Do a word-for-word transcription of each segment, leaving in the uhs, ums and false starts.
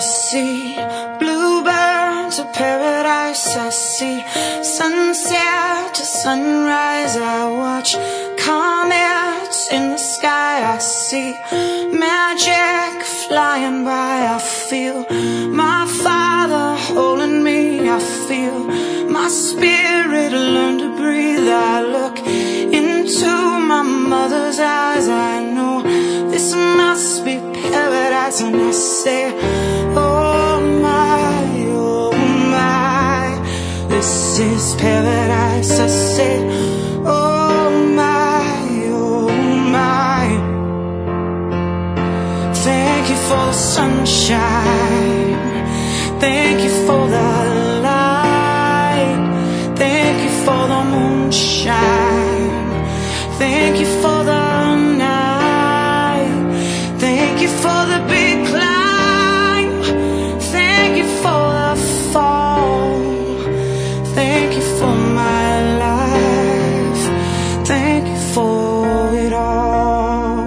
see bluebirds of paradise. I see sunset to sunrise. I watch comets in the sky. I see magic flying by. I feel my Father holding me. I feel my spirit learn to breathe. I look into my mother's eyes. I know this must be paradise. And I say, oh my, oh my, this is paradise. I say, oh my, oh my. Thank you for the sunshine. Thank you for the light. Thank you for the moonshine. Thank you for the night. Thank you for the big climb. Thank you for the fall. Thank you for my life. Thank you for it all.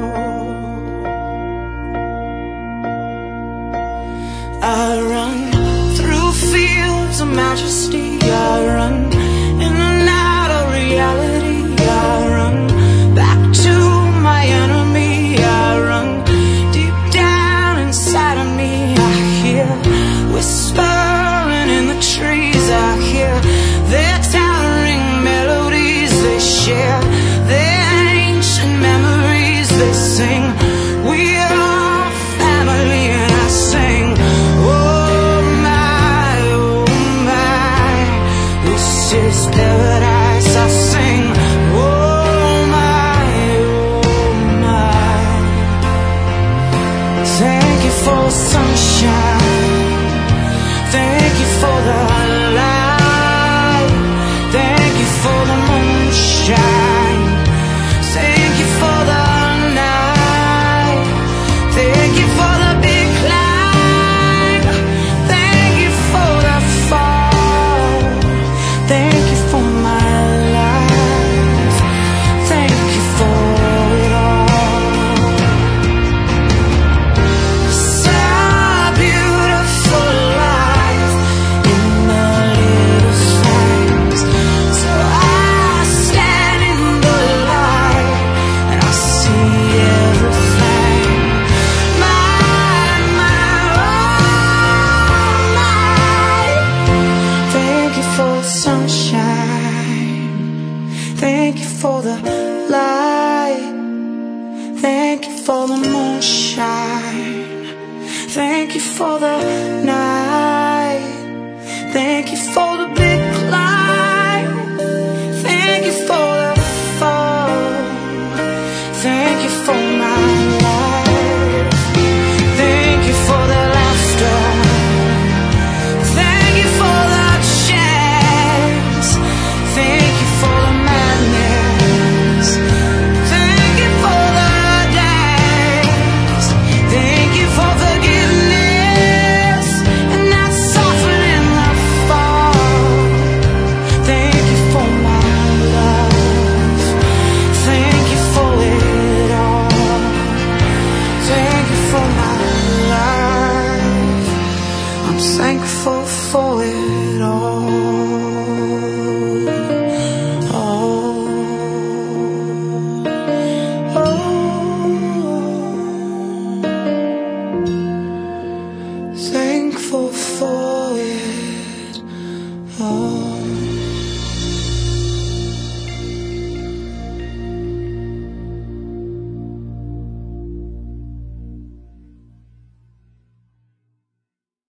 I run through fields of majesty. I run in and out of reality. I run back to my enemy. I run deep down inside of me. I hear whispering in the trees. I hear their towering melodies. They share their ancient memories. They sing, we are family. And I sing, oh my, oh my, this is paradise. I sing, oh my, oh my. Thank you for sunshine. Thank you for the light. Thank you for the moonshine. Thank you for the night. Thank you for the big climb. Thank you for the fall. Thank you for my life. Thank you for it all. So beautiful life in the little things. So I stand in the light and I see everything. My, my, oh my. Thank you for the sunshine. Thank you for the light. Thank you for the moonshine. Thank you for the night. Thank you for the big climb. Thank you for the fall. Thank you for my life. Thank you for the laughter. Thank you for the chance. Thank you for the madness. Thank you for the dance. Thank you for forgiveness and not softening the fall. Thank you for my love. Thank you for it all. Thank you for my life. I'm thankful for it all. Oh, oh. Thankful for it all.